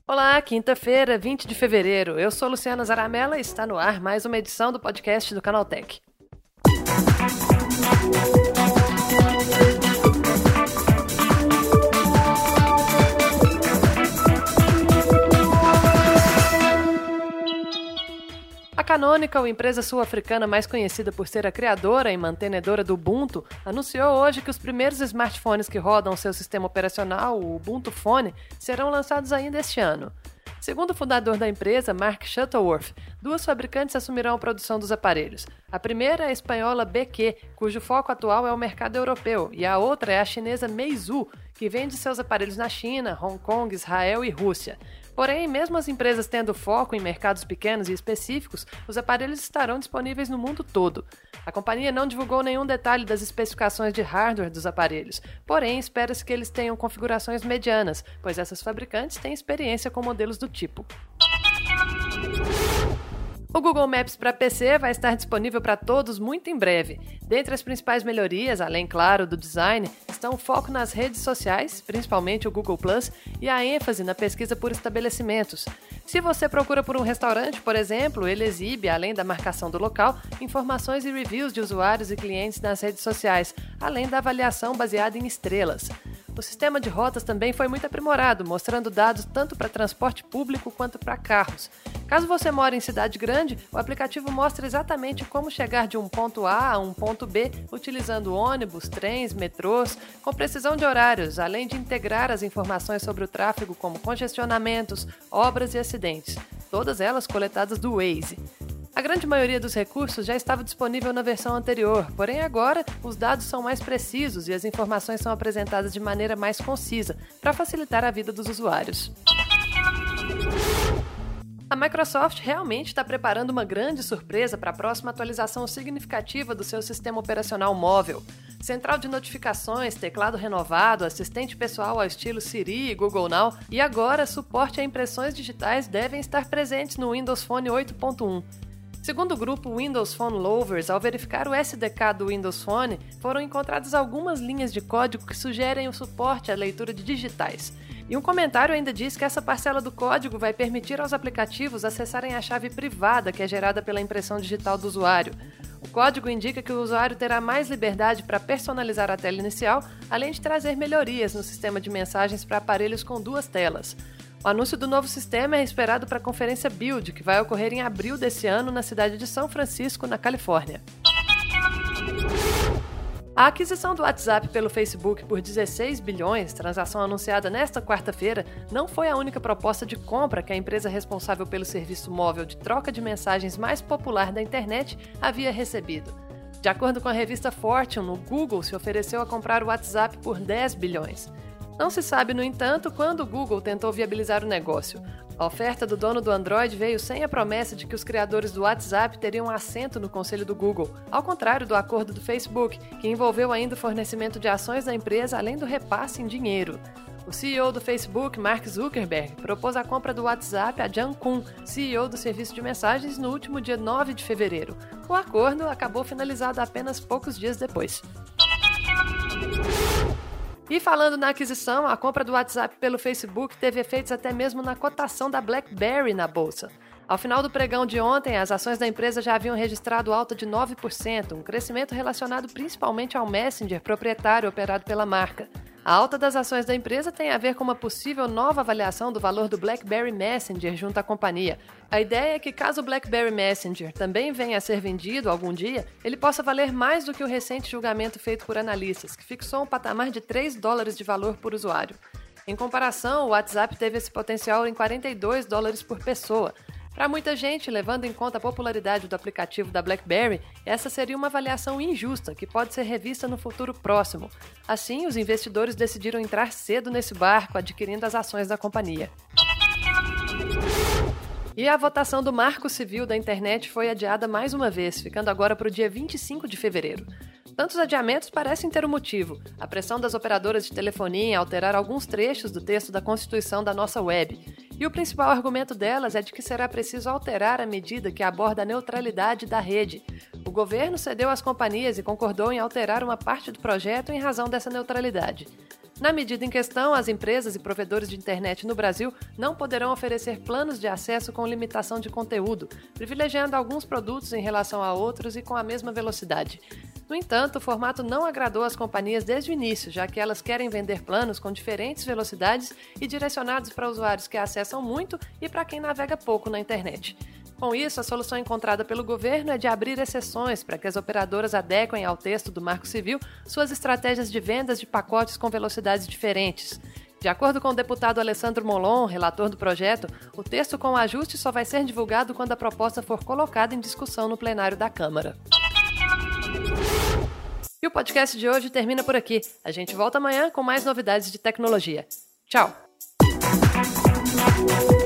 Olá, quinta-feira, 20 de fevereiro. Eu sou Luciana Zaramella e está no ar mais uma edição do podcast do Canaltech. A Canonical, empresa sul-africana mais conhecida por ser a criadora e mantenedora do Ubuntu, anunciou hoje que os primeiros smartphones que rodam seu sistema operacional, o Ubuntu Phone, serão lançados ainda este ano. Segundo o fundador da empresa, Mark Shuttleworth, duas fabricantes assumirão a produção dos aparelhos. A primeira é a espanhola BQ, cujo foco atual é o mercado europeu, e a outra é a chinesa Meizu, que vende seus aparelhos na China, Hong Kong, Israel e Rússia. Porém, mesmo as empresas tendo foco em mercados pequenos e específicos, os aparelhos estarão disponíveis no mundo todo. A companhia não divulgou nenhum detalhe das especificações de hardware dos aparelhos, porém espera-se que eles tenham configurações medianas, pois essas fabricantes têm experiência com modelos do tipo. O Google Maps para PC vai estar disponível para todos muito em breve. Dentre as principais melhorias, além, claro, do design, estão o foco nas redes sociais, principalmente o Google+, e a ênfase na pesquisa por estabelecimentos. Se você procura por um restaurante, por exemplo, ele exibe, além da marcação do local, informações e reviews de usuários e clientes nas redes sociais, além da avaliação baseada em estrelas. O sistema de rotas também foi muito aprimorado, mostrando dados tanto para transporte público quanto para carros. Caso você mora em cidade grande, o aplicativo mostra exatamente como chegar de um ponto A a um ponto B, utilizando ônibus, trens, metrôs, com precisão de horários, além de integrar as informações sobre o tráfego como congestionamentos, obras e acidentes, todas elas coletadas do Waze. A grande maioria dos recursos já estava disponível na versão anterior, porém agora os dados são mais precisos e as informações são apresentadas de maneira mais concisa, para facilitar a vida dos usuários. A Microsoft realmente está preparando uma grande surpresa para a próxima atualização significativa do seu sistema operacional móvel. Central de notificações, teclado renovado, assistente pessoal ao estilo Siri e Google Now, e agora suporte a impressões digitais devem estar presentes no Windows Phone 8.1. Segundo o grupo Windows Phone Lovers, ao verificar o SDK do Windows Phone, foram encontradas algumas linhas de código que sugerem o suporte à leitura de digitais. E um comentário ainda diz que essa parcela do código vai permitir aos aplicativos acessarem a chave privada que é gerada pela impressão digital do usuário. O código indica que o usuário terá mais liberdade para personalizar a tela inicial, além de trazer melhorias no sistema de mensagens para aparelhos com duas telas. O anúncio do novo sistema é esperado para a conferência Build, que vai ocorrer em abril desse ano na cidade de São Francisco, na Califórnia. A aquisição do WhatsApp pelo Facebook por 16 bilhões, transação anunciada nesta quarta-feira, não foi a única proposta de compra que a empresa responsável pelo serviço móvel de troca de mensagens mais popular da internet havia recebido. De acordo com a revista Fortune, o Google se ofereceu a comprar o WhatsApp por 10 bilhões. Não se sabe, no entanto, quando o Google tentou viabilizar o negócio. A oferta do dono do Android veio sem a promessa de que os criadores do WhatsApp teriam assento no conselho do Google, ao contrário do acordo do Facebook, que envolveu ainda o fornecimento de ações da empresa além do repasse em dinheiro. O CEO do Facebook, Mark Zuckerberg, propôs a compra do WhatsApp a Jun Kun, CEO do serviço de mensagens, no último dia 9 de fevereiro. O acordo acabou finalizado apenas poucos dias depois. E falando na aquisição, a compra do WhatsApp pelo Facebook teve efeitos até mesmo na cotação da BlackBerry na bolsa. Ao final do pregão de ontem, as ações da empresa já haviam registrado alta de 9%, um crescimento relacionado principalmente ao Messenger proprietário operado pela marca. A alta das ações da empresa tem a ver com uma possível nova avaliação do valor do BlackBerry Messenger junto à companhia. A ideia é que, caso o BlackBerry Messenger também venha a ser vendido algum dia, ele possa valer mais do que o recente julgamento feito por analistas, que fixou um patamar de $3 de valor por usuário. Em comparação, o WhatsApp teve esse potencial em $42 por pessoa. Para muita gente, levando em conta a popularidade do aplicativo da BlackBerry, essa seria uma avaliação injusta que pode ser revista no futuro próximo. Assim, os investidores decidiram entrar cedo nesse barco, adquirindo as ações da companhia. E a votação do Marco Civil da Internet foi adiada mais uma vez, ficando agora para o dia 25 de fevereiro. Tantos adiamentos parecem ter um motivo: a pressão das operadoras de telefonia em alterar alguns trechos do texto da Constituição da nossa web. E o principal argumento delas é de que será preciso alterar a medida que aborda a neutralidade da rede. O governo cedeu às companhias e concordou em alterar uma parte do projeto em razão dessa neutralidade. Na medida em questão, as empresas e provedores de internet no Brasil não poderão oferecer planos de acesso com limitação de conteúdo, privilegiando alguns produtos em relação a outros e com a mesma velocidade. No entanto, o formato não agradou às companhias desde o início, já que elas querem vender planos com diferentes velocidades e direcionados para usuários que acessam muito e para quem navega pouco na internet. Com isso, a solução encontrada pelo governo é de abrir exceções para que as operadoras adequem ao texto do Marco Civil suas estratégias de vendas de pacotes com velocidades diferentes. De acordo com o deputado Alessandro Molon, relator do projeto, o texto com ajuste só vai ser divulgado quando a proposta for colocada em discussão no plenário da Câmara. E o podcast de hoje termina por aqui. A gente volta amanhã com mais novidades de tecnologia. Tchau!